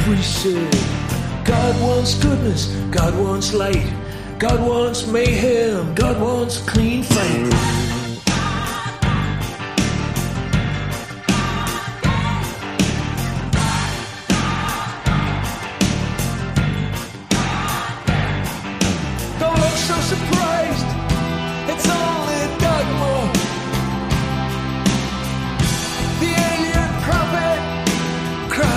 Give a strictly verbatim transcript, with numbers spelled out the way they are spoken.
we said. God wants goodness, God wants light, God wants mayhem, God wants clean